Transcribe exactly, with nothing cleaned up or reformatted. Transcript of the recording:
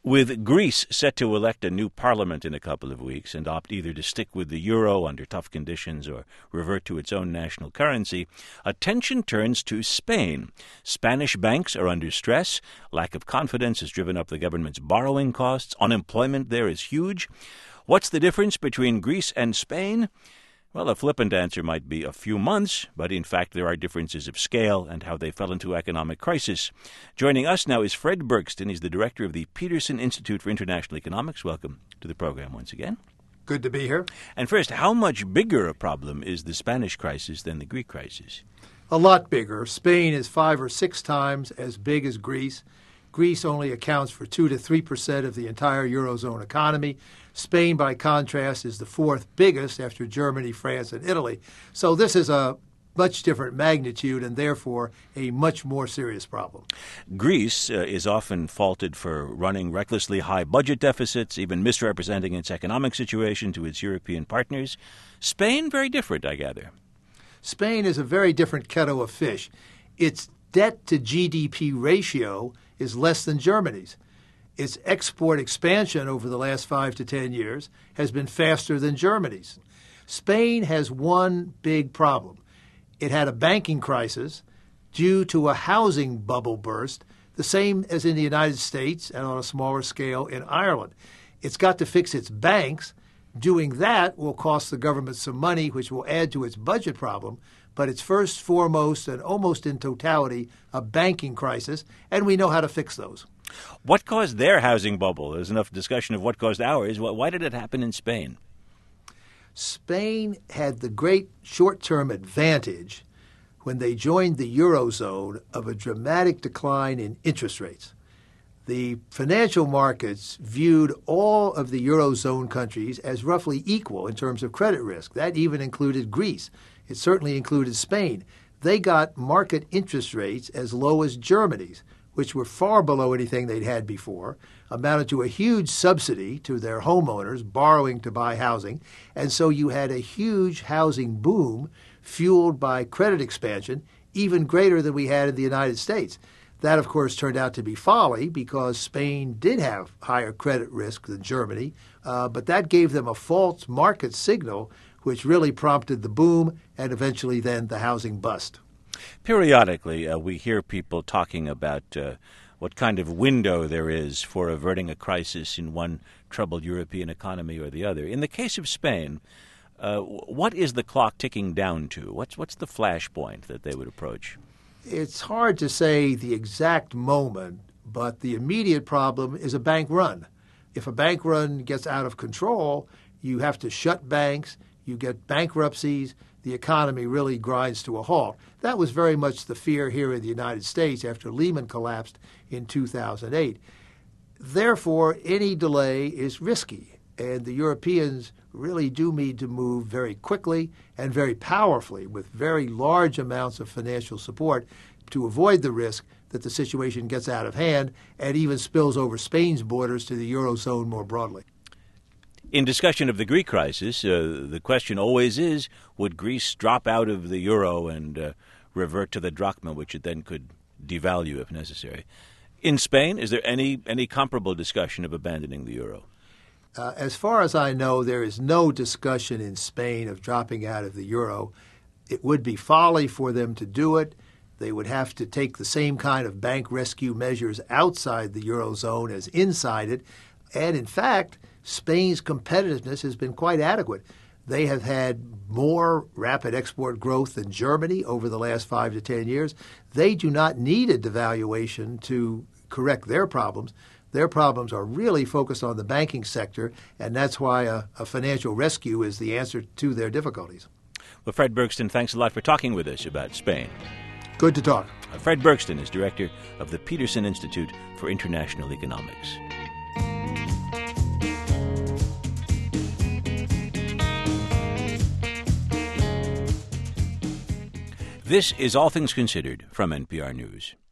With Greece set to elect a new parliament in a couple of weeks and opt either to stick with the euro under tough conditions or revert to its own national currency, attention turns to Spain. Spanish banks are under stress. Lack of confidence has driven up the government's borrowing costs. Unemployment there is huge. What's the difference between Greece and Spain? Well, a flippant answer might be a few months, but in fact there are differences of scale and how they fell into economic crisis. Joining us now is Fred Bergston. He's the director of the Peterson Institute for International Economics. Welcome to the program once again. Good to be here. And first, how much bigger a problem is the Spanish crisis than the Greek crisis? A lot bigger. Spain is five or six times as big as Greece. Greece only accounts for two to three percent of the entire Eurozone economy. Spain, by contrast, is the fourth biggest after Germany, France, and Italy. So this is a much different magnitude and therefore a much more serious problem. Greece uh, is often faulted for running recklessly high budget deficits, even misrepresenting its economic situation to its European partners. Spain, very different, I gather. Spain is a very different kettle of fish. Its debt to G D P ratio is less than Germany's. Its export expansion over the last five to ten years has been faster than Germany's. Spain has one big problem. It had a banking crisis due to a housing bubble burst, the same as in the United States and on a smaller scale in Ireland. It's got to fix its banks. Doing that will cost the government some money, which will add to its budget problem. But it's first, foremost, and almost in totality, a banking crisis, and we know how to fix those. What caused their housing bubble? There's enough discussion of what caused ours. Why did it happen in Spain? Spain had the great short-term advantage when they joined the Eurozone of a dramatic decline in interest rates. The financial markets viewed all of the Eurozone countries as roughly equal in terms of credit risk. That even included Greece. It certainly included Spain. They got market interest rates as low as Germany's, which were far below anything they'd had before, amounted to a huge subsidy to their homeowners borrowing to buy housing. And so you had a huge housing boom fueled by credit expansion, even greater than we had in the United States. That, of course, turned out to be folly because Spain did have higher credit risk than Germany, uh, but that gave them a false market signal, which really prompted the boom and eventually then the housing bust. Periodically, uh, we hear people talking about uh, what kind of window there is for averting a crisis in one troubled European economy or the other. In the case of Spain, uh, what is the clock ticking down to? What's what's the flashpoint that they would approach? It's hard to say the exact moment, but the immediate problem is a bank run. If a bank run gets out of control, you have to shut banks, you get bankruptcies, the economy really grinds to a halt. That was very much the fear here in the United States after Lehman collapsed in two thousand eight. Therefore, any delay is risky, and the Europeans really do need to move very quickly and very powerfully with very large amounts of financial support to avoid the risk that the situation gets out of hand and even spills over Spain's borders to the Eurozone more broadly. In discussion of the Greek crisis, uh, the question always is, would Greece drop out of the euro and uh, revert to the drachma, which it then could devalue if necessary? In Spain, is there any, any comparable discussion of abandoning the euro? Uh, as far as I know, there is no discussion in Spain of dropping out of the euro. It would be folly for them to do it. They would have to take the same kind of bank rescue measures outside the eurozone as inside it. And in fact, Spain's competitiveness has been quite adequate. They have had more rapid export growth than Germany over the last five to ten years. They do not need a devaluation to correct their problems. Their problems are really focused on the banking sector, and that's why a, a financial rescue is the answer to their difficulties. Well, Fred Bergston, thanks a lot for talking with us about Spain. Good to talk. Uh, Fred Bergston is director of the Peterson Institute for International Economics. This is All Things Considered from N P R News.